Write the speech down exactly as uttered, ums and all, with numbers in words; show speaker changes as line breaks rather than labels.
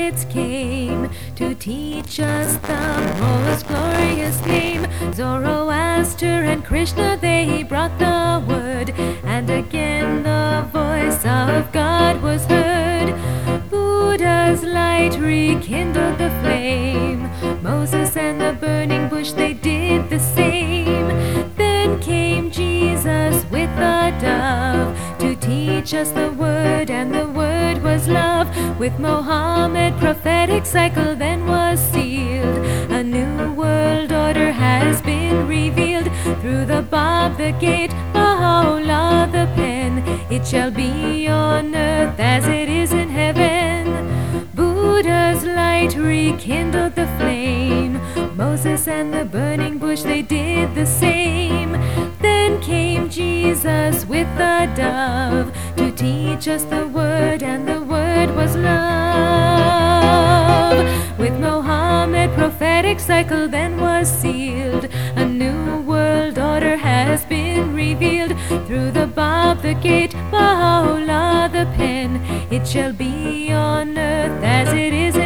prophets came to teach us the most glorious name. Zoroaster and Krishna, they brought the word, and again the voice of God was heard. Buddha's light rekindled the flame. Moses and the burning bush, they did the same. Then came Jesus with a dove to teach us the word, and the word was love. With Mohammed, prophetic cycle then was sealed. A new world order has been revealed. Through the Bab, the gate, Baha'u'llah, the pen, it shall be on earth as it is in heaven. Buddha's light rekindled the flame. Moses and the burning bush, they did the same. Then came Jesus with a dove to teach us the word, and the word was love. With Mohammed, prophetic cycle then was sealed. A new world order has been revealed. Through the Bab, the gate, Baha'u'llah, the pen, it shall be on earth as it is